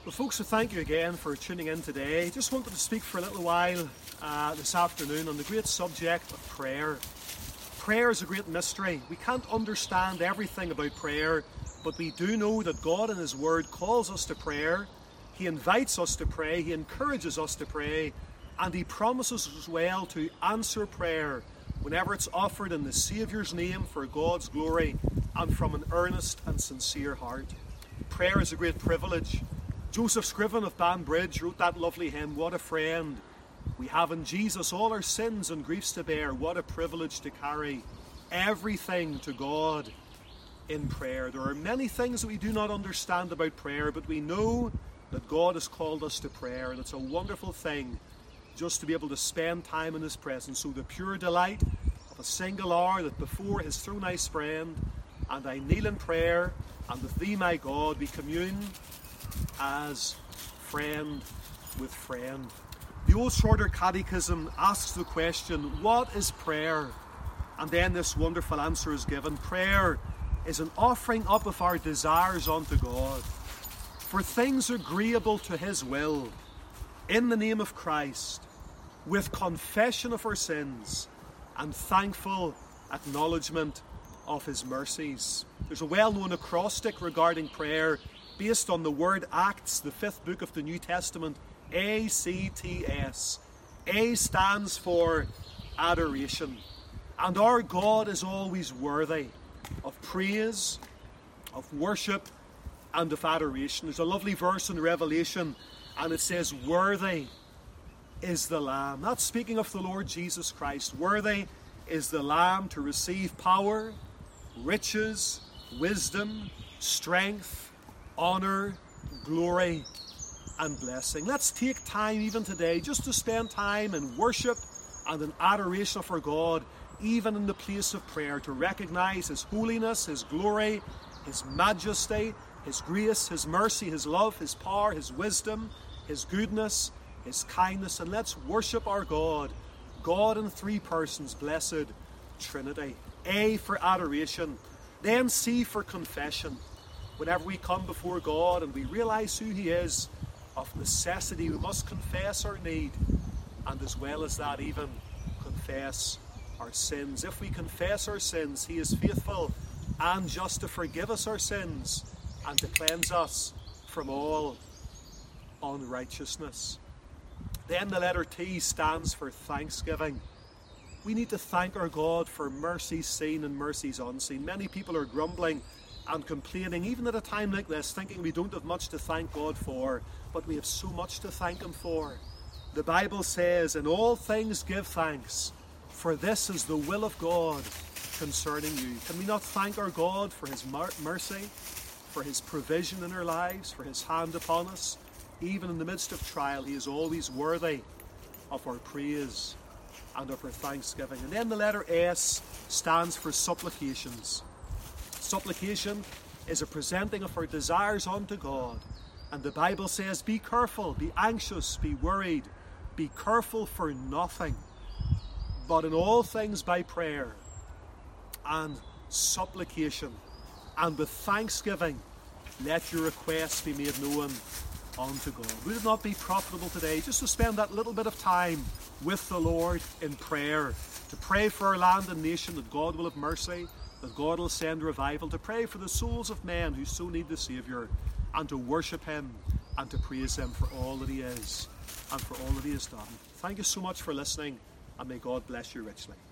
Well, folks, so thank you again for tuning in today. Just wanted to speak for a little while this afternoon on the great subject of prayer. Prayer is a great mystery. We can't understand everything about prayer, but we do know that God in His Word calls us to prayer. He invites us to pray. He encourages us to pray. And He promises as well to answer prayer whenever it's offered in the Saviour's name for God's glory and from an earnest and sincere heart. Prayer is a great privilege. Joseph Scriven of Banbridge wrote that lovely hymn, "What a friend we have in Jesus, all our sins and griefs to bear. What a privilege to carry everything to God in prayer." There are many things that we do not understand about prayer, but we know that God has called us to prayer, and it's a wonderful thing just to be able to spend time in His presence. So the pure delight of a single hour that before His throne I spread, and I kneel in prayer, and with Thee, my God, we commune as friend with friend. The Old Shorter Catechism asks the question, what is prayer? And then this wonderful answer is given. Prayer is an offering up of our desires unto God for things agreeable to His will, in the name of Christ, with confession of our sins and thankful acknowledgement of His mercies. There's a well-known acrostic regarding prayer based on the word Acts, the 5th book of the New Testament, ACTS. A stands for adoration. And our God is always worthy of praise, of worship, and of adoration. There's a lovely verse in Revelation, and it says, "Worthy is the Lamb." That's speaking of the Lord Jesus Christ. Worthy is the Lamb to receive power, riches, wisdom, strength, honor, glory, and blessing. Let's take time even today just to spend time in worship and in adoration of our God, even in the place of prayer, to recognize His holiness, His glory, His majesty, His grace, His mercy, His love, His power, His wisdom, His goodness, His kindness. And let's worship our God, God in three persons, blessed Trinity. A for adoration, then C for confession. Whenever we come before God and we realize who He is, of necessity we must confess our need, and as well as that even confess our sins. If we confess our sins, He is faithful and just to forgive us our sins and to cleanse us from all unrighteousness. Then the letter T stands for thanksgiving. We need to thank our God for mercies seen and mercies unseen. Many people are grumbling and complaining, even at a time like this, thinking we don't have much to thank God for, but we have so much to thank Him for. The Bible says, "In all things give thanks, for this is the will of God concerning you." Can we not thank our God for His mercy, for His provision in our lives, for His hand upon us? Even in the midst of trial, He is always worthy of our praise and of our thanksgiving. And then the letter S stands for supplications. Supplication is a presenting of our desires unto God. And the Bible says, be careful, be anxious, be worried, be careful for nothing, but in all things by prayer and supplication and with thanksgiving, let your requests be made known unto God. Would it not be profitable today just to spend that little bit of time with the Lord in prayer, to pray for our land and nation that God will have mercy, that God will send revival, to pray for the souls of men who so need the Saviour, and to worship Him and to praise Him for all that He is and for all that He has done. Thank you so much for listening, and may God bless you richly.